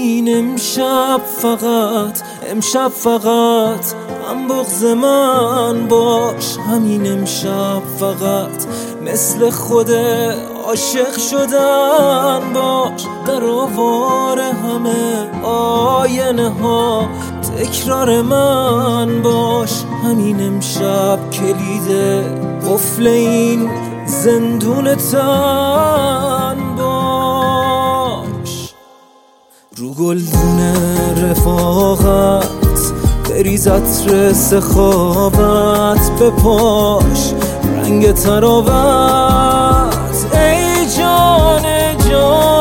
همین امشب فقط هم بغض من باش. همین امشب فقط مثل خود عاشق شدن باش. در آوار همه آینه ها تکرار من باش. همین امشب کلید قفل این زندون تن باش. رو گلدون رفاقت بریز عطر سخاوت، رنگ تراوت ای جان